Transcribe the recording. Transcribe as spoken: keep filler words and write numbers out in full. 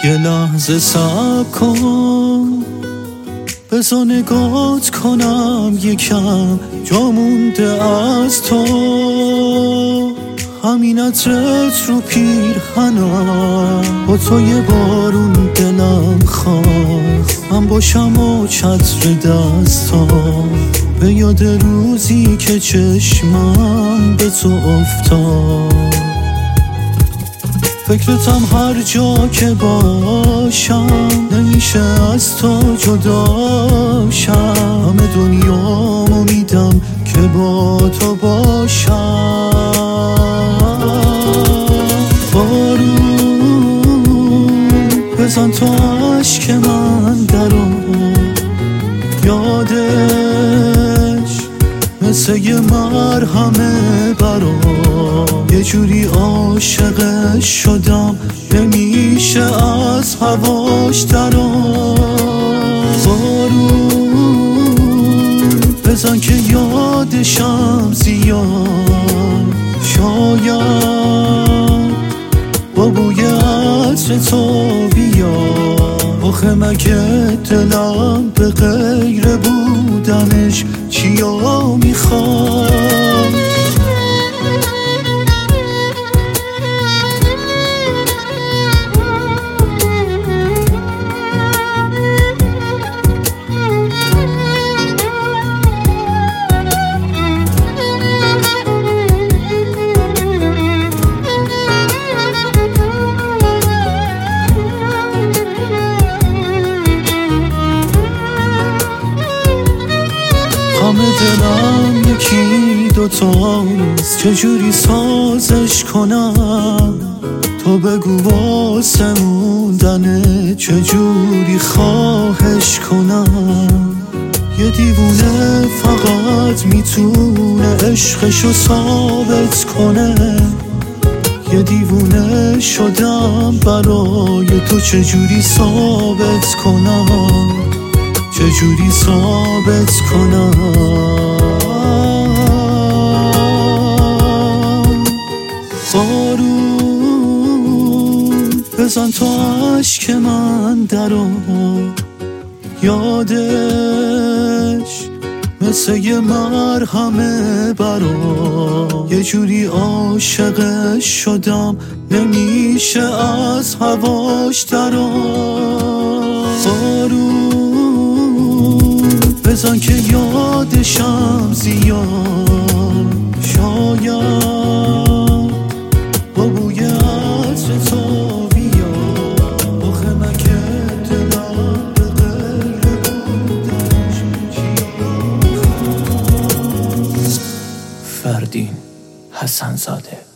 یه لحظه صبر کن، بذار نگات کنم یکم جا مونده از تو. همین عطرت رو پیرهنم، با تو یه بارون دلم خواست من باشم و چتر دستام، به یاد روزی که چشمم به تو افتاد. فکرتم هر جا که باشم، نمیشه از تو جداشم. همه دنیامو میدم که با تو باشم. بارون بزن تو عشق من درو، یادش مثل یه مرهمه برام. یه جوری عاشقش شدم نمیشه از هواش درام. بارون بزن که یادشم زیاد، شاید با بوی عطر تو بیاد. آخه مگه دلم به غیر بودنش چیا میخواد؟ همه دلم یکی دوتاست، چجوری سازش کنم؟ تو بگو واسه موندنه چجوری خواهش کنم؟ یه دیوونه فقط میتونه عشقشو ثابت کنه. یه دیوونه شدم برای تو، چجوری ثابت کنم؟ چجوری ثابت کنم؟ بارون بزن تو عشق من درو، یادش مثل یه مرهمه برام. یه جوری عاشقش شدم نمیشه از هواش درام. بارون بزن که یادشم زیاد، شاید با بوی عطر تو بیاد. آخه مگه دلم به غیر بودنش چیا میخواد؟ فردین حسن زاده.